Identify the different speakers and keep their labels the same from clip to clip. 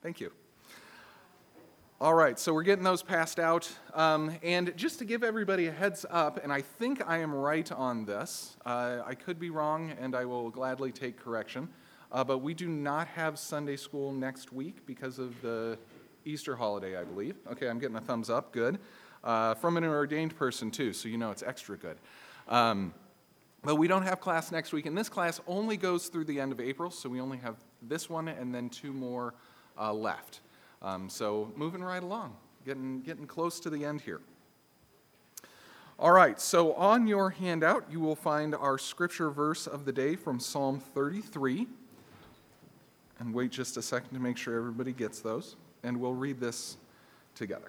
Speaker 1: Thank you. All right, so we're getting those passed out. And just to give everybody a heads up, and I think I am right on this, I could be wrong, and I will gladly take correction, but we do not have Sunday school next week because of the Easter holiday, I believe. Okay, I'm getting a thumbs up, good. From an ordained person, too, so you know it's extra good. But we don't have class next week, and this class only goes through the end of April, so we only have this one and then 2 more left. So moving right along, getting close to the end here. All right, so on your handout, you will find our scripture verse of the day from Psalm 33. And wait just a second to make sure everybody gets those, and we'll read this together.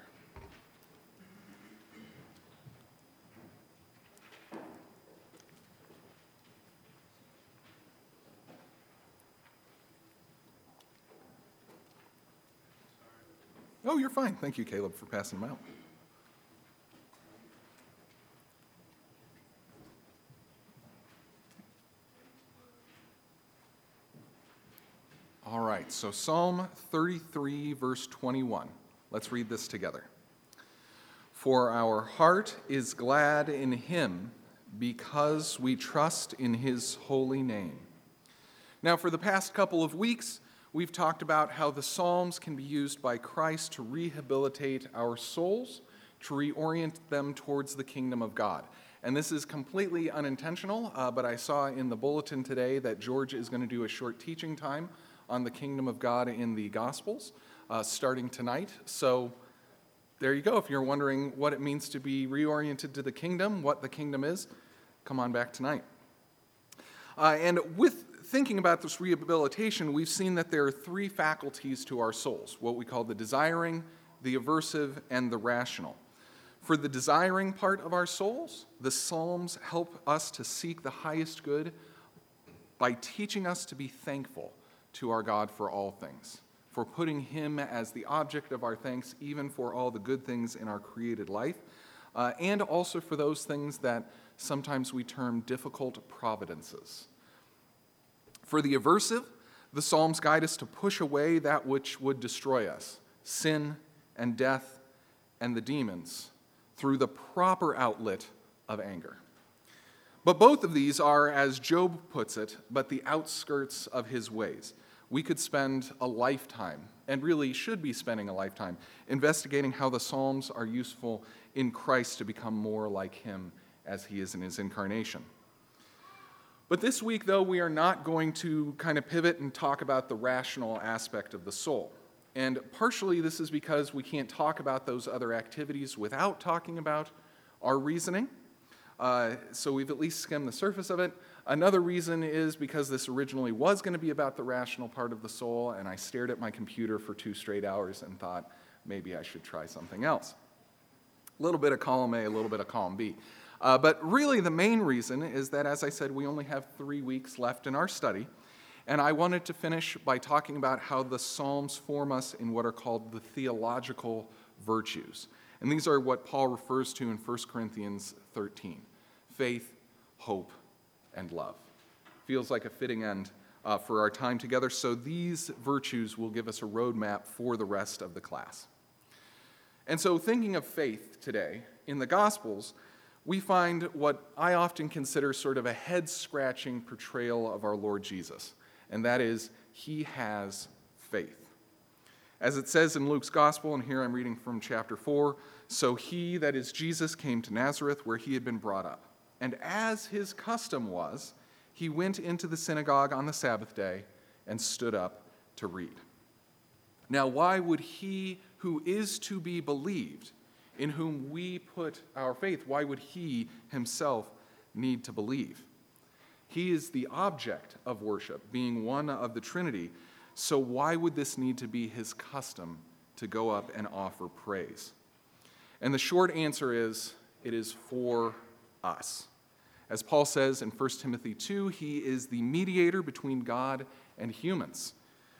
Speaker 1: Oh, you're fine. Thank you, Caleb, for passing them out. All right, so Psalm 33, verse 21. Let's read this together. For our heart is glad in him because we trust in his holy name. Now, for the past couple of weeks, we've talked about how the Psalms can be used by Christ to rehabilitate our souls, to reorient them towards the kingdom of God. And this is completely unintentional, but I saw in the bulletin today that George is going to do a short teaching time on the kingdom of God in the Gospels, starting tonight. So there you go. If you're wondering what it means to be reoriented to the kingdom, what the kingdom is, come on back tonight. And with thinking about this rehabilitation, we've seen that there are 3 faculties to our souls, what we call the desiring, the aversive, and the rational. For the desiring part of our souls, the Psalms help us to seek the highest good by teaching us to be thankful to our God for all things, for putting him as the object of our thanks, even for all the good things in our created life, and also for those things that sometimes we term difficult providences. For the aversive, the Psalms guide us to push away that which would destroy us, sin and death and the demons, through the proper outlet of anger. But both of these are, as Job puts it, but the outskirts of his ways. We could spend a lifetime, and really should be spending a lifetime, investigating how the Psalms are useful in Christ to become more like him as he is in his incarnation. But this week, though, we are not going to kind of pivot and talk about the rational aspect of the soul. And partially this is because we can't talk about those other activities without talking about our reasoning. So we've at least skimmed the surface of it. Another reason is because this originally was going to be about the rational part of the soul, and I stared at my computer for 2 straight hours and thought maybe I should try something else. A little bit of column A, a little bit of column B. But really the main reason is that, as I said, we only have 3 weeks left in our study, and I wanted to finish by talking about how the Psalms form us in what are called the theological virtues. And these are what Paul refers to in 1 Corinthians 13, faith, hope, and love. Feels like a fitting end for our time together, so these virtues will give us a roadmap for the rest of the class. And so thinking of faith today, in the Gospels, we find what I often consider sort of a head-scratching portrayal of our Lord Jesus, and that is, he has faith. As it says in Luke's Gospel, and here I'm reading from chapter 4, so he, that is Jesus, came to Nazareth where he had been brought up. And as his custom was, he went into the synagogue on the Sabbath day and stood up to read. Now, why would he who is to be believed, in whom we put our faith, why would he himself need to believe? He is the object of worship, being one of the Trinity, so why would this need to be his custom to go up and offer praise? And the short answer is, it is for us. As Paul says in 1 Timothy 2, he is the mediator between God and humans.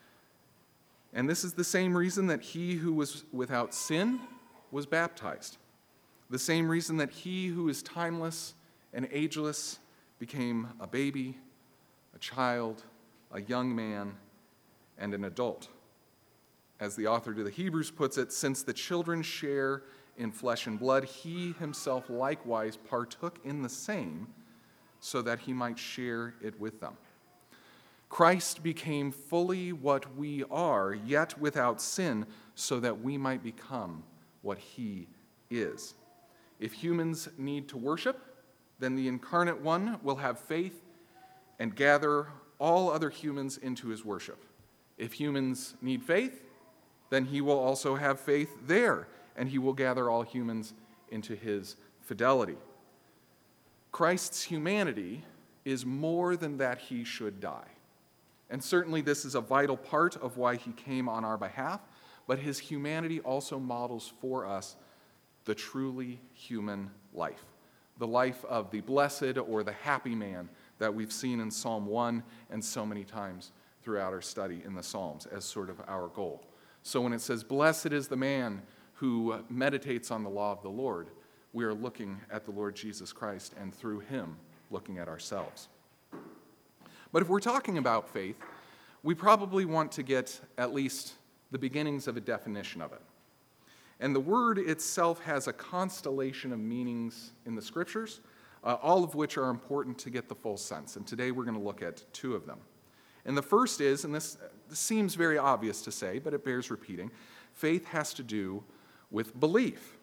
Speaker 1: And this is the same reason that he who was without sin was baptized. The same reason that he who is timeless and ageless became a baby, a child, a young man, and an adult. as the author to the Hebrews puts it, since the children share in flesh and blood, he himself likewise partook in the same, so that he might share it with them. Christ became fully what we are, yet without sin, so that we might become what he is. If humans need to worship, then the incarnate one will have faith and gather all other humans into his worship. If humans need faith, then he will also have faith there, and he will gather all humans into his fidelity. Christ's humanity is more than that he should die. And certainly this is a vital part of why he came on our behalf, but his humanity also models for us the truly human life, the life of the blessed or the happy man that we've seen in Psalm 1 and so many times throughout our study in the Psalms as sort of our goal. So when it says, "Blessed is the man who meditates on the law of the Lord," we are looking at the Lord Jesus Christ and through him looking at ourselves. But if we're talking about faith, we probably want to get at least the beginnings of a definition of it. And the word itself has a constellation of meanings in the scriptures, all of which are important to get the full sense. And today we're going to look at two of them. And the first is, and this seems very obvious to say, but it bears repeating, faith has to do with belief.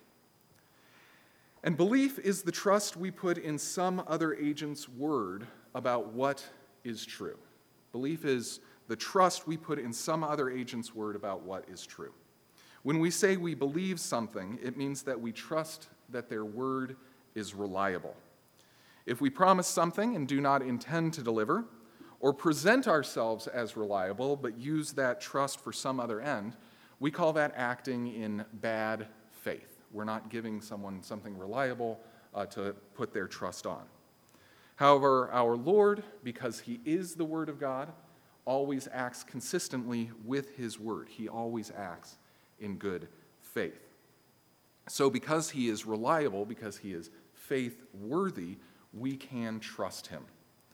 Speaker 1: And belief is the trust we put in some other agent's word about what is true. Belief is the trust we put in some other agent's word about what is true. When we say we believe something, it means that we trust that their word is reliable. If we promise something and do not intend to deliver, or present ourselves as reliable but use that trust for some other end, we call that acting in bad faith. We're not giving someone something reliable to put their trust on. However, our Lord, because he is the Word of God, always acts consistently with his word. He always acts in good faith. So because he is reliable, because he is faith-worthy, we can trust him.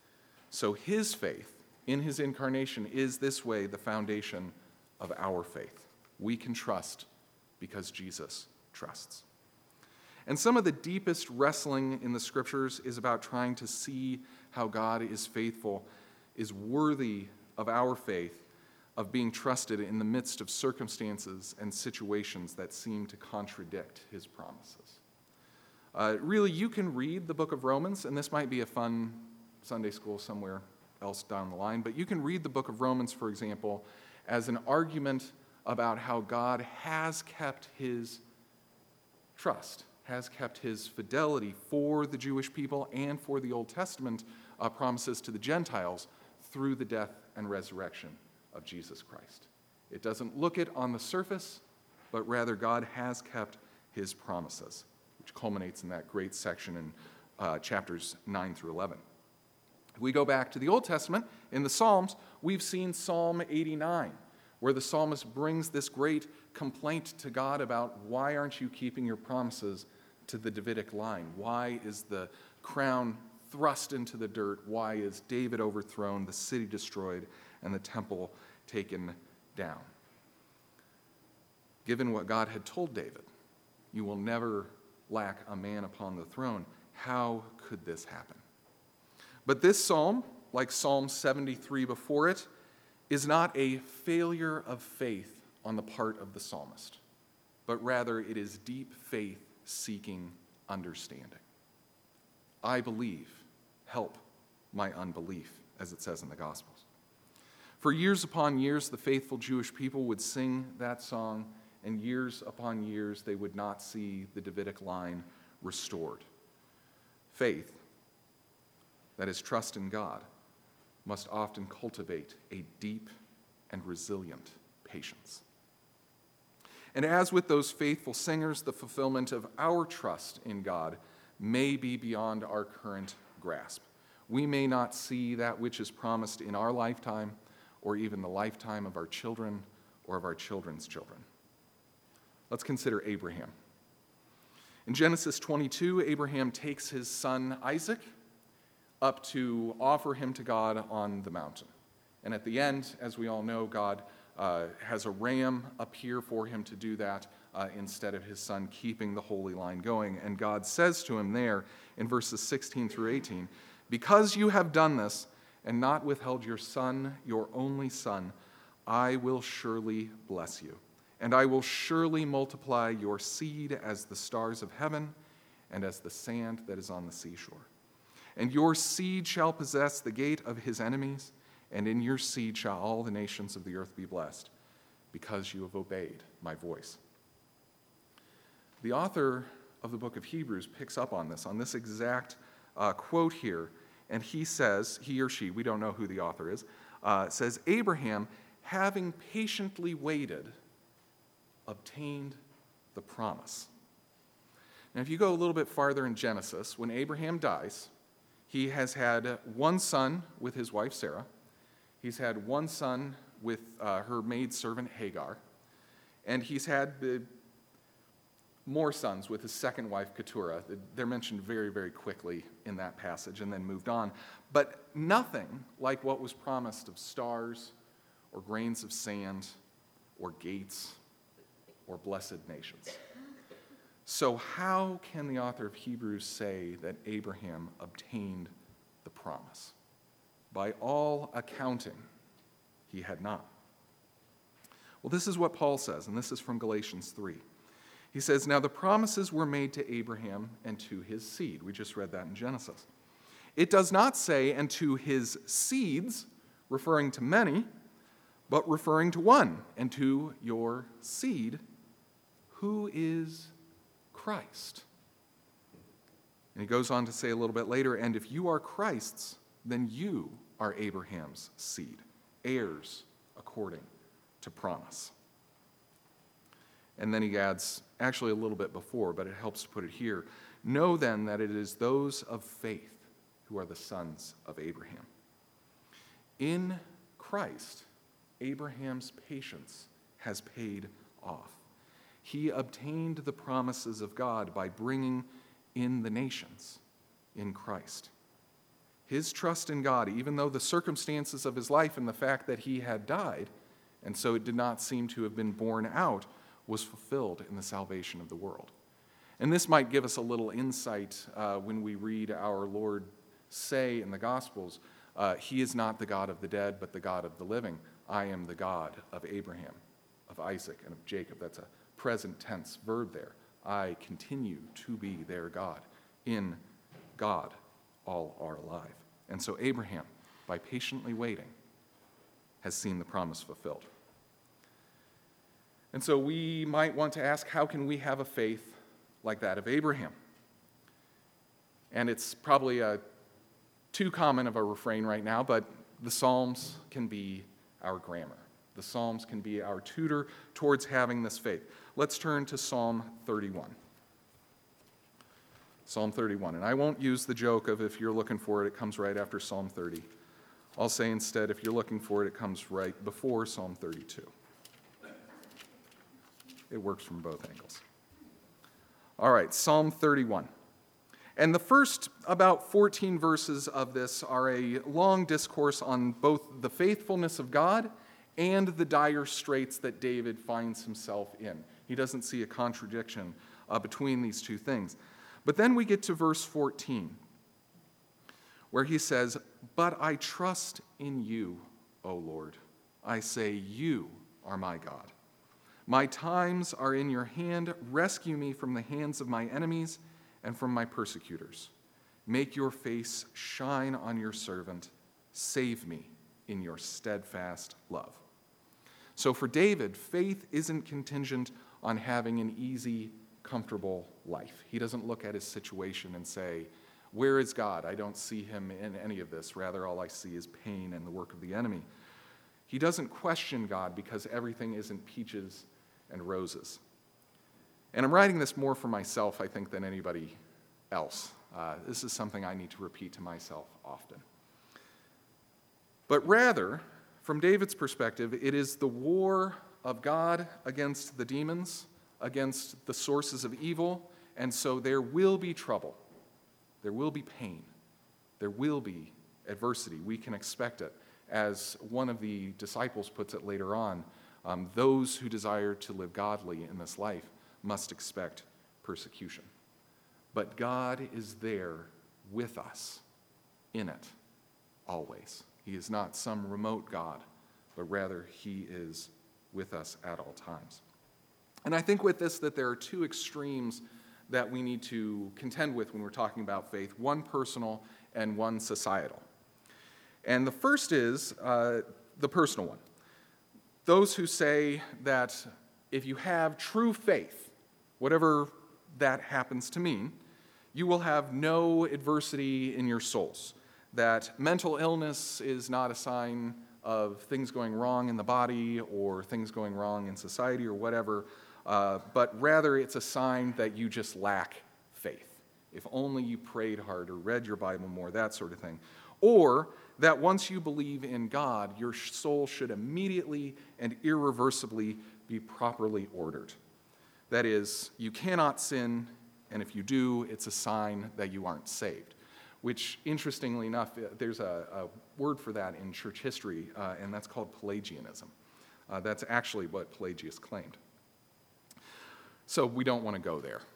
Speaker 1: So his faith in his incarnation is this way the foundation of our faith. We can trust because Jesus trusts. And some of the deepest wrestling in the scriptures is about trying to see how God is faithful, is worthy of our faith, of being trusted in the midst of circumstances and situations that seem to contradict his promises. Really, you can read the book of Romans, and this might be a fun Sunday school somewhere else down the line, but you can read the book of Romans, for example, as an argument about how God has kept his trust, has kept his fidelity for the Jewish people and for the Old Testament promises to the Gentiles through the death and resurrection of Jesus Christ. It doesn't look it on the surface, but rather God has kept his promises, which culminates in that great section in chapters 9 through 11. If we go back to the Old Testament, in the Psalms, we've seen Psalm 89, where the psalmist brings this great complaint to God about why aren't you keeping your promises to the Davidic line? Why is the crown thrust into the dirt? Why is David overthrown, the city destroyed, and the temple taken down? Given what God had told David, you will never lack a man upon the throne, how could this happen? But this psalm, like Psalm 73 before it, is not a failure of faith on the part of the psalmist, but rather it is deep faith seeking understanding. I believe, help my unbelief, as it says in the Gospels. For years upon years, the faithful Jewish people would sing that song, and years upon years, they would not see the Davidic line restored. Faith, that is trust in God, must often cultivate a deep and resilient patience. And as with those faithful singers, the fulfillment of our trust in God may be beyond our current grasp. We may not see that which is promised in our lifetime or even the lifetime of our children or of our children's children. Let's consider Abraham. In Genesis 22, Abraham takes his son Isaac up to offer him to God on the mountain. And at the end, as we all know, God has a ram appear for him to do that instead of his son keeping the holy line going. And God says to him there in verses 16 through 18, "Because you have done this and not withheld your son, your only son, I will surely bless you. And I will surely multiply your seed as the stars of heaven and as the sand that is on the seashore. And your seed shall possess the gate of his enemies, and in your seed shall all the nations of the earth be blessed, because you have obeyed my voice." The author of the book of Hebrews picks up on this exact quote here, and he says, he or she, we don't know who the author is, says, "Abraham, having patiently waited, obtained the promise." Now, if you go a little bit farther in Genesis, when Abraham dies, he has had one son with his wife Sarah. He's had one son with her maidservant Hagar. And he's had more sons with his second wife Keturah. They're mentioned very, very quickly in that passage and then moved on. But nothing like what was promised of stars or grains of sand or gates or blessed nations. So how can the author of Hebrews say that Abraham obtained the promise? By all accounting, he had not. Well, this is what Paul says, and this is from Galatians 3. He says, "Now the promises were made to Abraham and to his seed." We just read that in Genesis. It does not say, "and to his seeds," referring to many, but referring to one, "and to your seed, who is Christ." And he goes on to say a little bit later, "And if you are Christ's, then you are Abraham's seed, heirs according to promise." And then he adds, actually a little bit before, but it helps to put it here, "Know then that it is those of faith who are the sons of Abraham." In Christ, Abraham's patience has paid off. He obtained the promises of God by bringing in the nations in Christ. His trust in God, even though the circumstances of his life and the fact that he had died, and so it did not seem to have been borne out, was fulfilled in the salvation of the world. And this might give us a little insight when we read our Lord say in the Gospels, "He is not the God of the dead, but the God of the living. I am the God of Abraham, of Isaac, and of Jacob." That's a present tense verb there. I continue to be their God. In God, all are alive. And so Abraham, by patiently waiting, has seen the promise fulfilled. And so we might want to ask, how can we have a faith like that of Abraham? And it's probably too common of a refrain right now, but the Psalms can be our grammar. The Psalms can be our tutor towards having this faith. Let's turn to Psalm 31. Psalm 31. And I won't use the joke of if you're looking for it, it comes right after Psalm 30. I'll say instead, if you're looking for it, it comes right before Psalm 32. It works from both angles. All right, Psalm 31. And the first about 14 verses of this are a long discourse on both the faithfulness of God and the dire straits that David finds himself in. He doesn't see a contradiction between these two things. But then we get to verse 14, where he says, "But I trust in you, O Lord. I say, you are my God. My times are in your hand. Rescue me from the hands of my enemies and from my persecutors. Make your face shine on your servant. Save me in your steadfast love." So for David, faith isn't contingent on having an easy, comfortable life. He doesn't look at his situation and say, "Where is God? I don't see him in any of this. Rather, all I see is pain and the work of the enemy." He doesn't question God because everything isn't peaches and roses. And I'm writing this more for myself, I think, than anybody else. This is something I need to repeat to myself often. But rather, from David's perspective, it is the war of God against the demons, against the sources of evil, and so there will be trouble. There will be pain. There will be adversity. We can expect it. As one of the disciples puts it later on, Those who desire to live godly in this life must expect persecution. But God is there with us in it always. He is not some remote God, but rather he is with us at all times. And I think with this that there are two extremes that we need to contend with when we're talking about faith, one personal and one societal. And the first is the personal one. Those who say that if you have true faith, whatever that happens to mean, you will have no adversity in your souls. That mental illness is not a sign of things going wrong in the body or things going wrong in society or whatever, but rather it's a sign that you just lack faith. If only you prayed harder, read your Bible more, that sort of thing. Or that once you believe in God, your soul should immediately and irreversibly be properly ordered. That is, you cannot sin, and if you do, it's a sign that you aren't saved. Which, interestingly enough, there's a word for that in church history, and that's called Pelagianism. That's actually what Pelagius claimed. So we don't want to go there.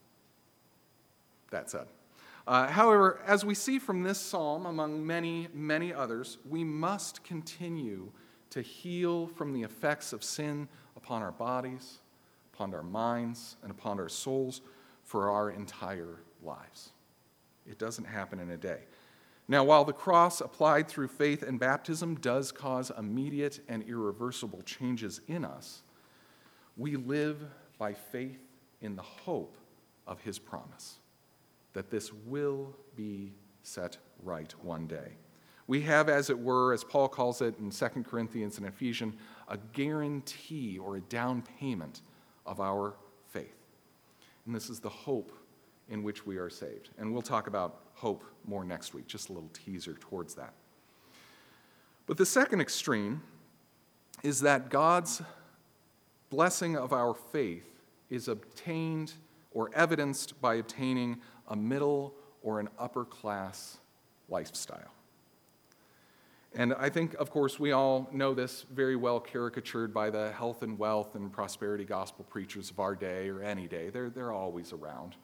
Speaker 1: That said. However, as we see from this psalm, among many, many others, we must continue to heal from the effects of sin upon our bodies, upon our minds, and upon our souls for our entire lives. It doesn't happen in a day. Now, while the cross applied through faith and baptism does cause immediate and irreversible changes in us, we live by faith in the hope of his promise that this will be set right one day. We have, as it were, as Paul calls it in 2 Corinthians and Ephesians, a guarantee or a down payment of our faith. And this is the hope in which we are saved. And we'll talk about hope more next week, just a little teaser towards that. But the second extreme is that God's blessing of our faith is obtained or evidenced by obtaining a middle or an upper class lifestyle. And I think, of course, we all know this very well caricatured by the health and wealth and prosperity gospel preachers of our day or any day. They're always around.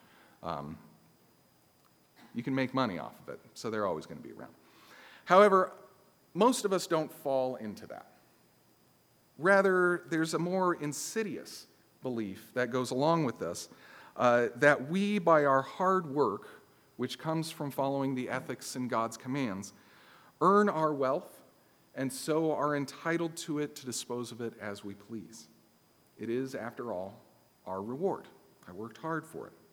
Speaker 1: You can make money off of it, so they're always going to be around. However, most of us don't fall into that. Rather, there's a more insidious belief that goes along with this, that we, by our hard work, which comes from following the ethics and God's commands, earn our wealth and so are entitled to it to dispose of it as we please. It is, after all, our reward. I worked hard for it.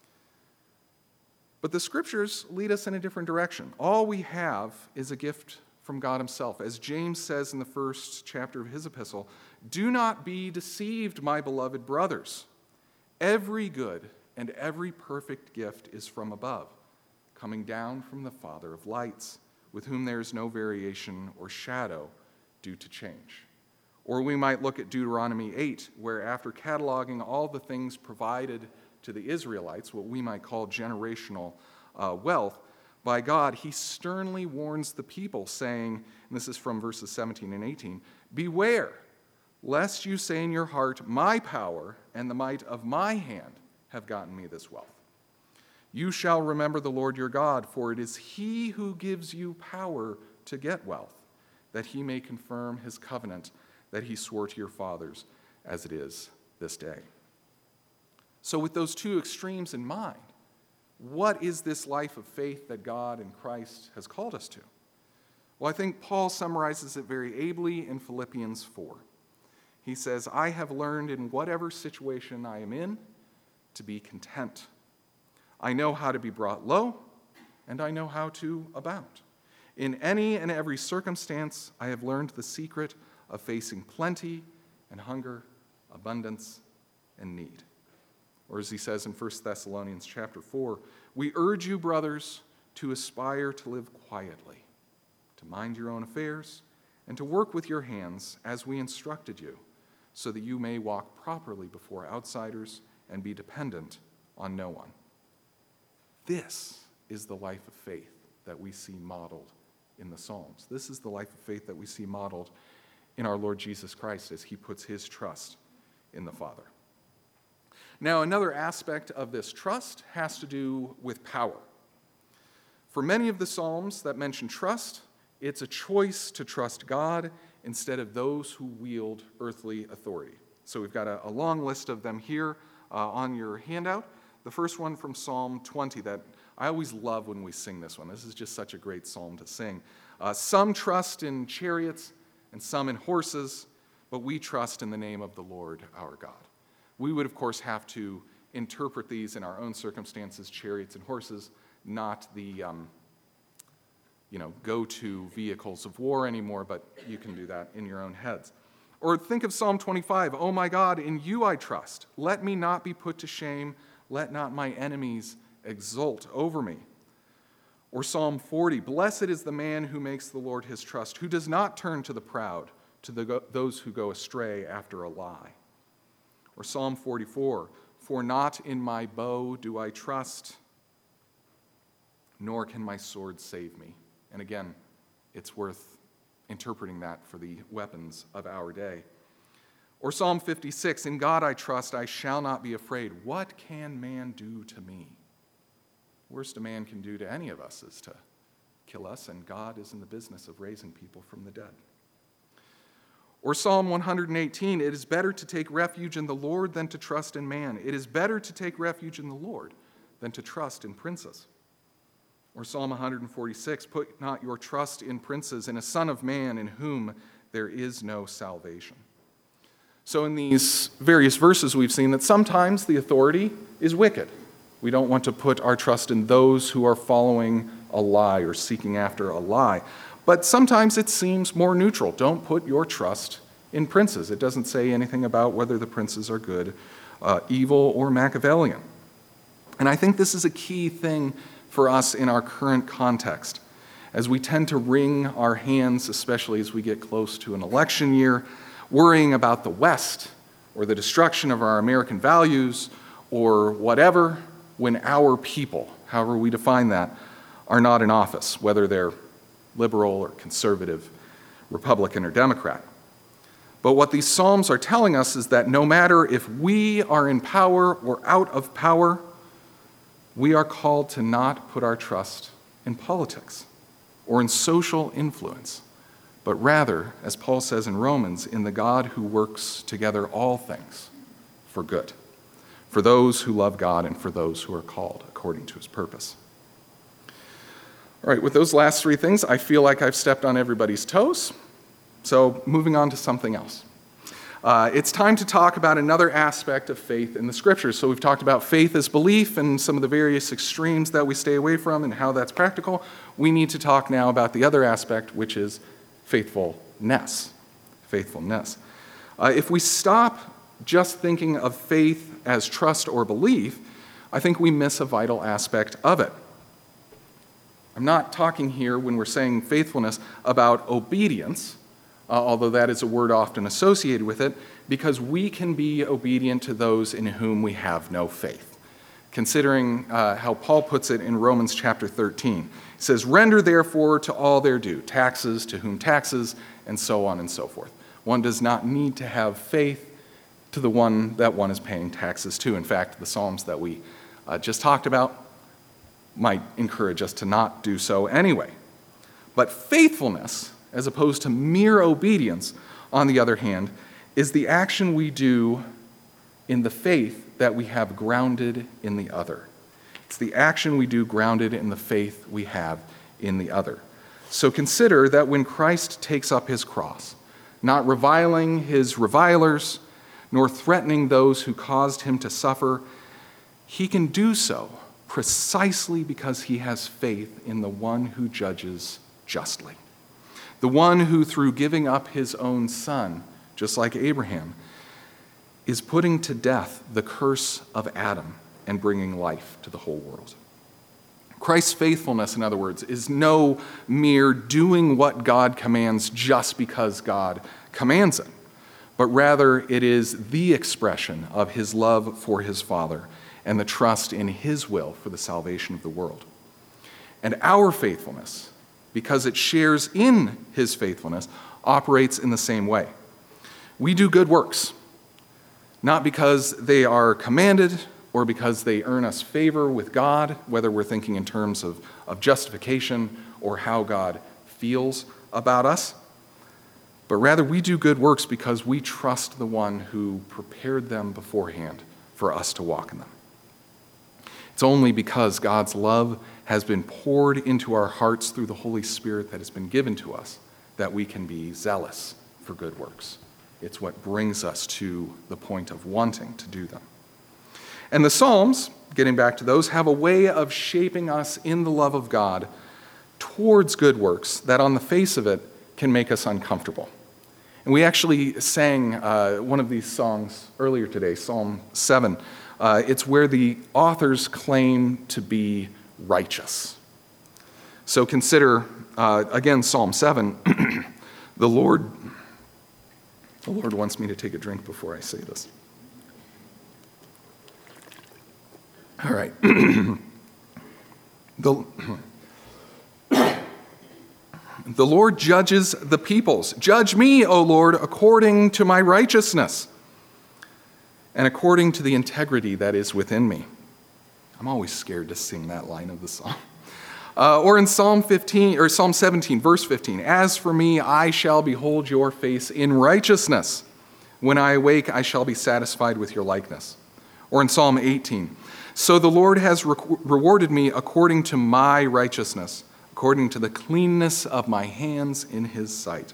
Speaker 1: But the scriptures lead us in a different direction. All we have is a gift from God himself. As James says in the first chapter of his epistle, "Do not be deceived, my beloved brothers. Every good and every perfect gift is from above, coming down from the Father of lights, with whom there is no variation or shadow due to change." Or we might look at Deuteronomy 8, where after cataloging all the things provided to the Israelites, what we might call generational wealth, by God, he sternly warns the people, saying, and this is from verses 17 and 18, "Beware, lest you say in your heart, my power and the might of my hand have gotten me this wealth. You shall remember the Lord your God, for it is he who gives you power to get wealth, that he may confirm his covenant that he swore to your fathers, as it is this day." So with those two extremes in mind, what is this life of faith that God and Christ has called us to? Well, I think Paul summarizes it very ably in Philippians 4. He says, "I have learned in whatever situation I am in to be content. I know how to be brought low, and I know how to abound. In any and every circumstance, I have learned the secret of facing plenty and hunger, abundance and need." Or as he says in 1 Thessalonians chapter 4, "We urge you, brothers, to aspire to live quietly, to mind your own affairs, and to work with your hands as we instructed you, so that you may walk properly before outsiders and be dependent on no one." This is the life of faith that we see modeled in the Psalms. This is the life of faith that we see modeled in our Lord Jesus Christ as he puts his trust in the Father. Now, another aspect of this trust has to do with power. For many of the Psalms that mention trust, it's a choice to trust God instead of those who wield earthly authority. So we've got a long list of them here on your handout. The first one from Psalm 20 that I always love when we sing this one. This is just such a great psalm to sing. Some trust in chariots and some in horses, but we trust in the name of the Lord our God. We would, of course, have to interpret these in our own circumstances, chariots and horses, not the go-to vehicles of war anymore, but you can do that in your own heads. Or think of Psalm 25, "Oh my God, in you I trust. Let me not be put to shame. Let not my enemies exult over me." Or Psalm 40, "Blessed is the man who makes the Lord his trust, who does not turn to the proud, to those who go astray after a lie." Or Psalm 44, "For not in my bow do I trust, nor can my sword save me." And again, it's worth interpreting that for the weapons of our day. Or Psalm 56, "In God I trust, I shall not be afraid. What can man do to me?" Worst a man can do to any of us is to kill us, and God is in the business of raising people from the dead. Or Psalm 118, "It is better to take refuge in the Lord than to trust in man. It is better to take refuge in the Lord than to trust in princes." Or Psalm 146, "Put not your trust in princes, in a son of man in whom there is no salvation." So in these various verses we've seen that sometimes the authority is wicked. We don't want to put our trust in those who are following a lie or seeking after a lie. But sometimes it seems more neutral. Don't put your trust in princes. It doesn't say anything about whether the princes are good, evil, or Machiavellian. And I think this is a key thing for us in our current context, as we tend to wring our hands, especially as we get close to an election year, worrying about the West or the destruction of our American values or whatever, when our people, however we define that, are not in office, whether they're liberal or conservative, Republican or Democrat. But what these Psalms are telling us is that no matter if we are in power or out of power, we are called to not put our trust in politics or in social influence, but rather, as Paul says in Romans, in the God who works together all things for good, for those who love God and for those who are called according to his purpose. All right, with those last three things, I feel like I've stepped on everybody's toes. So moving on to something else. It's time to talk about another aspect of faith in the Scriptures. So we've talked about faith as belief and some of the various extremes that we stay away from and how that's practical. We need to talk now about the other aspect, which is faithfulness. Faithfulness. If we stop just thinking of faith as trust or belief, I think we miss a vital aspect of it. I'm not talking here, when we're saying faithfulness, about obedience, although that is a word often associated with it, because we can be obedient to those in whom we have no faith. Considering how Paul puts it in Romans chapter 13. He says, "Render therefore to all their due, taxes to whom taxes, and so on and so forth." One does not need to have faith to the one that one is paying taxes to. In fact, the Psalms that we just talked about might encourage us to not do so anyway. But faithfulness, as opposed to mere obedience, on the other hand, is the action we do in the faith that we have grounded in the other. It's the action we do grounded in the faith we have in the other. So consider that when Christ takes up his cross, not reviling his revilers, nor threatening those who caused him to suffer, he can do so precisely because he has faith in the one who judges justly. The one who, through giving up his own son, just like Abraham, is putting to death the curse of Adam and bringing life to the whole world. Christ's faithfulness, in other words, is no mere doing what God commands just because God commands it, but rather it is the expression of his love for his Father and the trust in his will for the salvation of the world. And our faithfulness, because it shares in his faithfulness, operates in the same way. We do good works, not because they are commanded or because they earn us favor with God, whether we're thinking in terms of justification or how God feels about us, but rather we do good works because we trust the one who prepared them beforehand for us to walk in them. It's only because God's love has been poured into our hearts through the Holy Spirit that has been given to us that we can be zealous for good works. It's what brings us to the point of wanting to do them. And the Psalms, getting back to those, have a way of shaping us in the love of God towards good works that on the face of it can make us uncomfortable. And we actually sang one of these songs earlier today, Psalm 7. It's where the authors claim to be righteous. So consider, again, Psalm 7. The Lord wants me to take a drink before I say this. All right. The Lord judges the peoples. Judge me, O Lord, according to my righteousness and according to the integrity that is within me. I'm always scared to sing that line of the song. Or in Psalm 17, verse 15, as for me, I shall behold your face in righteousness. When I awake, I shall be satisfied with your likeness. Or in Psalm 18, so the Lord has rewarded me according to my righteousness, according to the cleanness of my hands in his sight.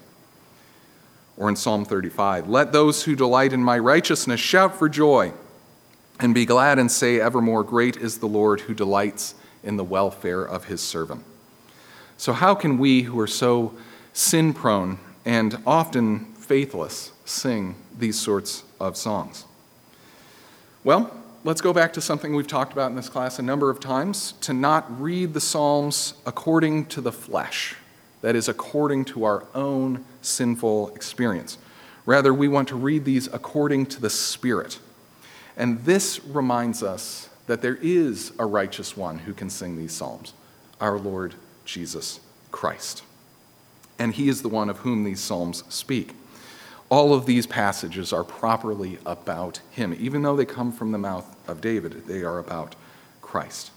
Speaker 1: Or in Psalm 35, let those who delight in my righteousness shout for joy and be glad and say evermore, great is the Lord who delights in the welfare of his servant. So how can we who are so sin-prone and often faithless sing these sorts of songs? Well, let's go back to something we've talked about in this class a number of times, to not read the Psalms according to the flesh, that is, according to our own sinful experience. Rather, we want to read these according to the Spirit. And this reminds us that there is a righteous one who can sing these psalms, our Lord Jesus Christ. And he is the one of whom these psalms speak. All of these passages are properly about him. Even though they come from the mouth of David, they are about Christ.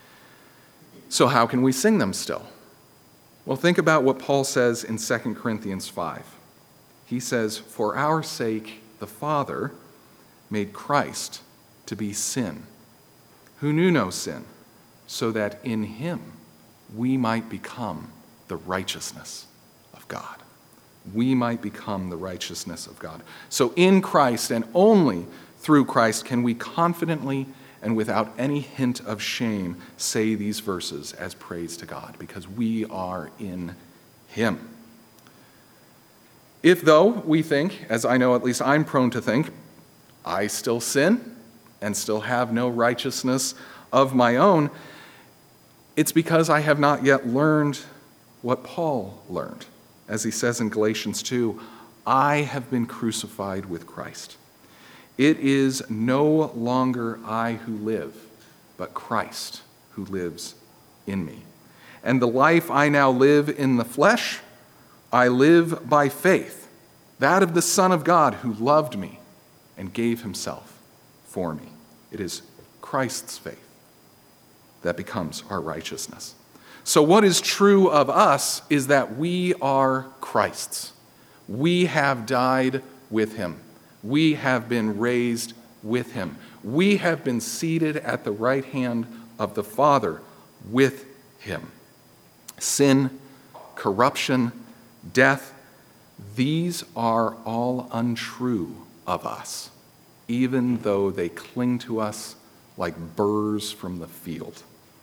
Speaker 1: So how can we sing them still? Well, think about what Paul says in 2 Corinthians 5. He says, for our sake the Father made Christ to be sin, who knew no sin, so that in him we might become the righteousness of God. We might become the righteousness of God. So in Christ and only through Christ can we confidently and without any hint of shame say these verses as praise to God, because we are in him. If though we think, as I know at least I'm prone to think, I still sin and still have no righteousness of my own, it's because I have not yet learned what Paul learned. As he says in Galatians 2, I have been crucified with Christ. It is no longer I who live, but Christ who lives in me. And the life I now live in the flesh, I live by faith, that of the Son of God who loved me and gave himself for me. It is Christ's faith that becomes our righteousness. So what is true of us is that we are Christ's. We have died with him. We have been raised with him. We have been seated at the right hand of the Father with him. Sin, corruption, death, these are all untrue of us, even though they cling to us like burrs from the field.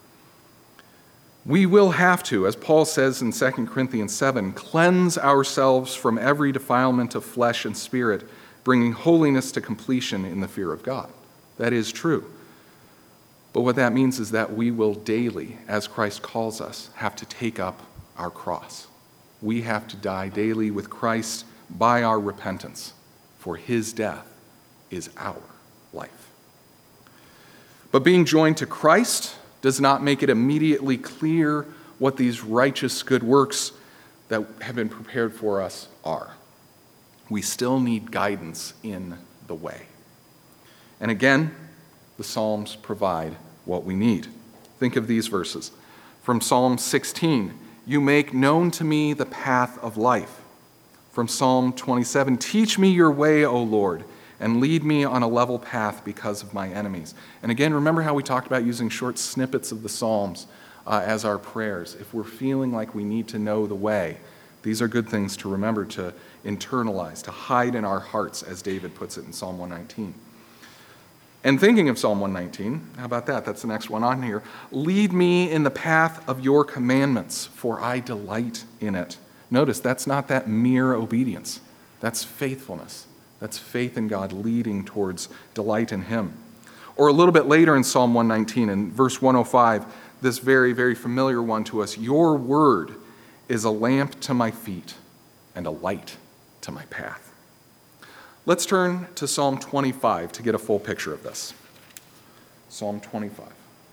Speaker 1: We will have to, as Paul says in 2 Corinthians 7, cleanse ourselves from every defilement of flesh and spirit, bringing holiness to completion in the fear of God. That is true. But what that means is that we will daily, as Christ calls us, have to take up our cross. We have to die daily with Christ by our repentance, for his death is our life. But being joined to Christ does not make it immediately clear what these righteous good works that have been prepared for us are. We still need guidance in the way. And again, the Psalms provide what we need. Think of these verses. From Psalm 16, you make known to me the path of life. From Psalm 27, teach me your way, O Lord, and lead me on a level path because of my enemies. And again, remember how we talked about using short snippets of the Psalms as our prayers. If we're feeling like we need to know the way, these are good things to remember, to internalize, to hide in our hearts, as David puts it in Psalm 119. And thinking of Psalm 119, how about that? That's the next one on here. Lead me in the path of your commandments, for I delight in it. Notice, that's not that mere obedience. That's faithfulness. That's faith in God leading towards delight in him. Or a little bit later in Psalm 119, in verse 105, this very, very familiar one to us. Your word is a lamp to my feet and a light to my path. Let's turn to Psalm 25 to get a full picture of this. Psalm 25.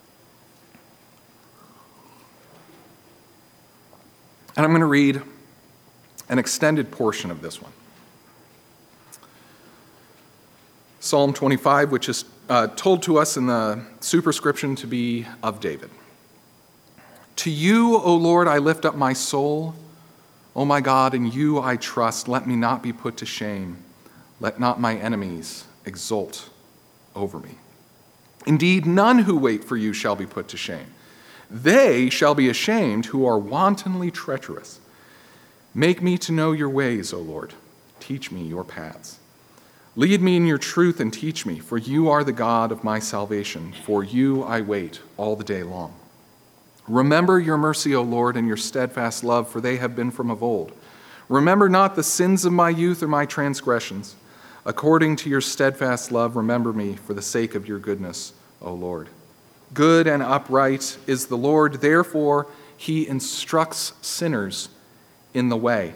Speaker 1: And I'm going to read an extended portion of this one. Psalm 25, which is told to us in the superscription to be of David. To you, O Lord, I lift up my soul. O my God, in you I trust. Let me not be put to shame. Let not my enemies exult over me. Indeed, none who wait for you shall be put to shame. They shall be ashamed who are wantonly treacherous. Make me to know your ways, O Lord. Teach me your paths. Lead me in your truth and teach me, for you are the God of my salvation. For you I wait all the day long. Remember your mercy, O Lord, and your steadfast love, for they have been from of old. Remember not the sins of my youth or my transgressions. According to your steadfast love, remember me for the sake of your goodness, O Lord. Good and upright is the Lord, therefore he instructs sinners in the way.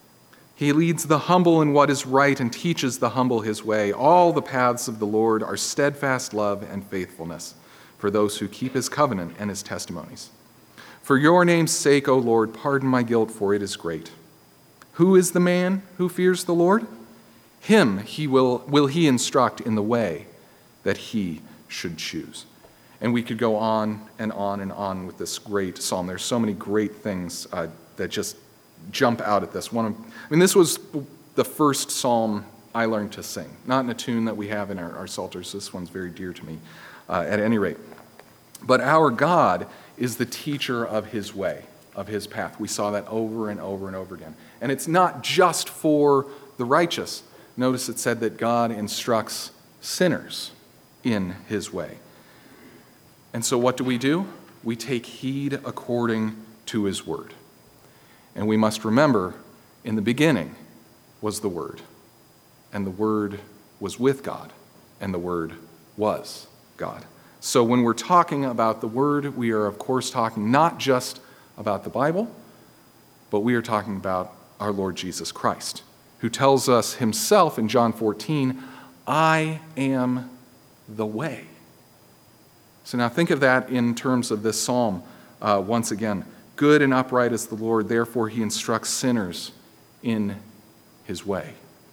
Speaker 1: He leads the humble in what is right and teaches the humble his way. All the paths of the Lord are steadfast love and faithfulness for those who keep his covenant and his testimonies. For your name's sake, O Lord, pardon my guilt, for it is great. Who is the man who fears the Lord? Him he will he instruct in the way that he should choose. And we could go on and on and on with this great psalm. There's so many great things that just jump out at this. This was the first psalm I learned to sing. Not in a tune that we have in our psalters. This one's very dear to me at any rate. But our God is the teacher of his way, of his path. We saw that over and over and over again. And it's not just for the righteous. Notice it said that God instructs sinners in his way. And so what do? We take heed according to his word. And we must remember, in the beginning was the Word, and the Word was with God, and the Word was God. So when we're talking about the Word, we are, of course, talking not just about the Bible, but we are talking about our Lord Jesus Christ, who tells us himself in John 14, I am the way. So now think of that in terms of this psalm once again. Good and upright is the Lord, therefore he instructs sinners in his way.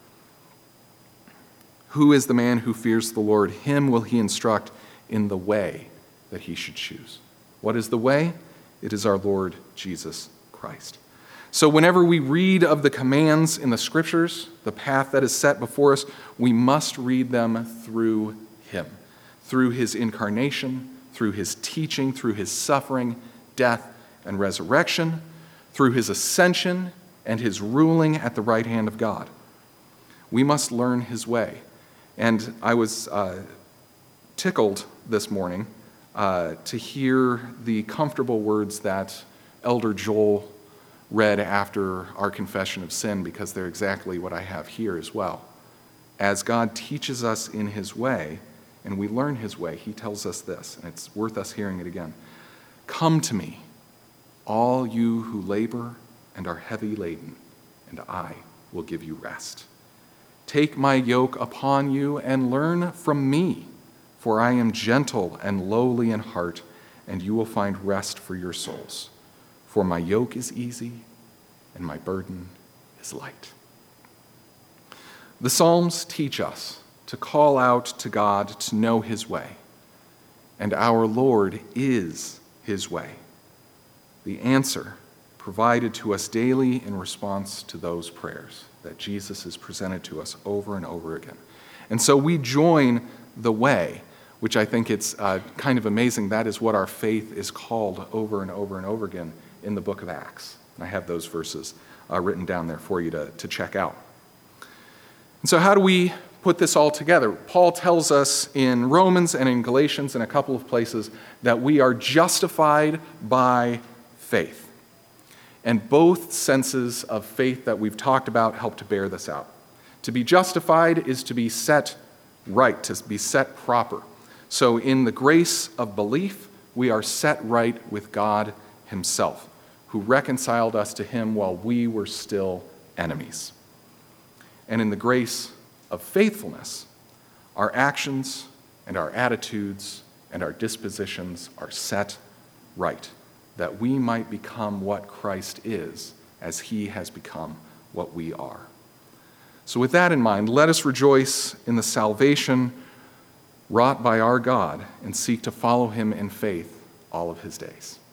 Speaker 1: Who is the man who fears the Lord? Him will he instruct in the way that he should choose. What is the way? It is our Lord Jesus Christ. So whenever we read of the commands in the Scriptures, the path that is set before us, we must read them through him, through his incarnation, through his teaching, through his suffering, death, and resurrection, through his ascension and his ruling at the right hand of God. We must learn his way. And I was tickled this morning to hear the comfortable words that Elder Joel read after our confession of sin, because they're exactly what I have here as well. As God teaches us in his way, and we learn his way, he tells us this, and it's worth us hearing it again. Come to me, all you who labor and are heavy laden, and I will give you rest. Take my yoke upon you and learn from me, for I am gentle and lowly in heart, and you will find rest for your souls. For my yoke is easy and my burden is light. The Psalms teach us to call out to God to know his way, and our Lord is his way, the answer provided to us daily in response to those prayers that Jesus has presented to us over and over again. And so we join the way, which I think it's kind of amazing. That is what our faith is called over and over and over again in the book of Acts. And I have those verses written down there for you to check out. And so how do we put this all together? Paul tells us in Romans and in Galatians and a couple of places that we are justified by faith. And both senses of faith that we've talked about help to bear this out. To be justified is to be set right, to be set proper. So in the grace of belief, we are set right with God himself, who reconciled us to him while we were still enemies. And in the grace of faithfulness, our actions and our attitudes and our dispositions are set right, that we might become what Christ is, as he has become what we are. So with that in mind, let us rejoice in the salvation wrought by our God and seek to follow him in faith all of his days.